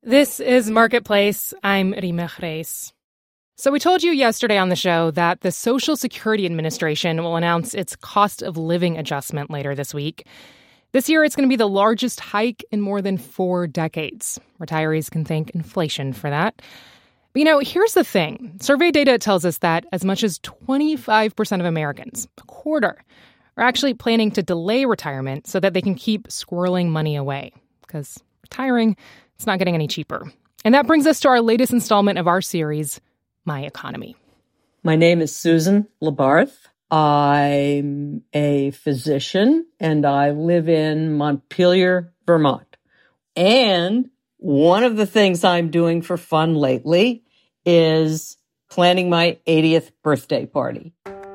This is Marketplace. I'm Rima Reis. So we told you yesterday on the show that the Social Security Administration will announce its cost of living adjustment later this week. This year, it's going to be the largest hike in more than 4 decades. Retirees can thank inflation for that. But, here's the thing. Survey data tells us that as much as 25% of Americans, a quarter, are actually planning to delay retirement so that they can keep squirreling money away. Because retiring, it's not getting any cheaper. And that brings us to our latest installment of our series, My Economy. My name is Susan Labarth. I'm a physician, and I live in Montpelier, Vermont. And one of the things I'm doing for fun lately is planning my 80th birthday party.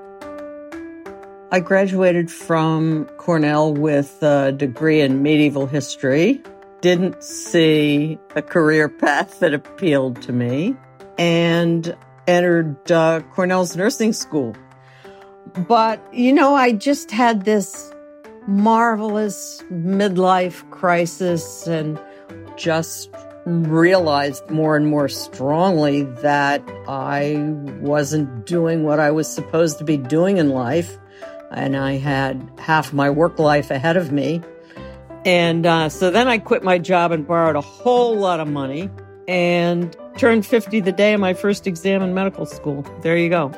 I graduated from Cornell with a degree in medieval history. Didn't see a career path that appealed to me, and entered Cornell's nursing school. But, I just had this marvelous midlife crisis and just realized more and more strongly that I wasn't doing what I was supposed to be doing in life, and I had half my work life ahead of me. And so then I quit my job and borrowed a whole lot of money and turned 50 the day of my first exam in medical school. There you go.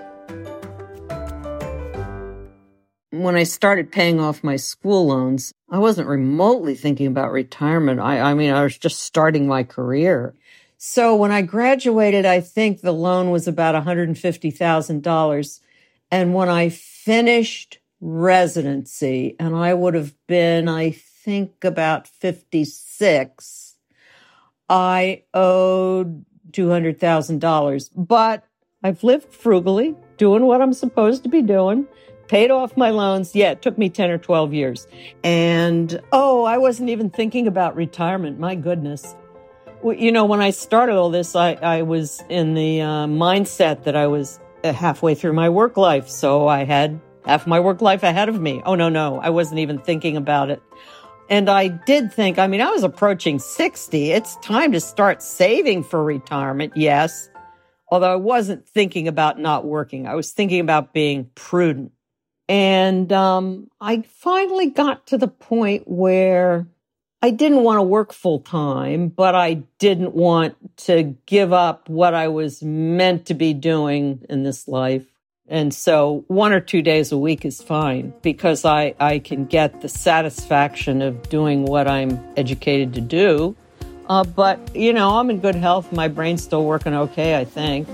When I started paying off my school loans, I wasn't remotely thinking about retirement. I was just starting my career. So when I graduated, I think the loan was about $150,000. And when I finished residency, and I would have been, I think, about 56, I owed $200,000. But I've lived frugally, doing what I'm supposed to be doing, paid off my loans. Yeah, it took me 10 or 12 years. And, I wasn't even thinking about retirement. My goodness. Well, when I started all this, I was in the mindset that I was halfway through my work life. So I had half my work life ahead of me. Oh, no, I wasn't even thinking about it. And I did think, I was approaching 60. It's time to start saving for retirement, yes. Although I wasn't thinking about not working. I was thinking about being prudent. And I finally got to the point where I didn't want to work full time, but I didn't want to give up what I was meant to be doing in this life. And so 1 or 2 days a week is fine because I can get the satisfaction of doing what I'm educated to do. But, I'm in good health. My brain's still working okay, I think.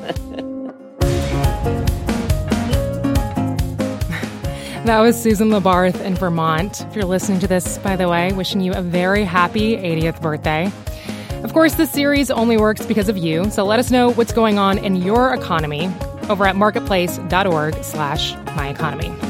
That was Susan Labarth in Vermont. If you're listening to this, by the way, wishing you a very happy 80th birthday. Of course, this series only works because of you, so let us know what's going on in your economy over at marketplace.org/myeconomy.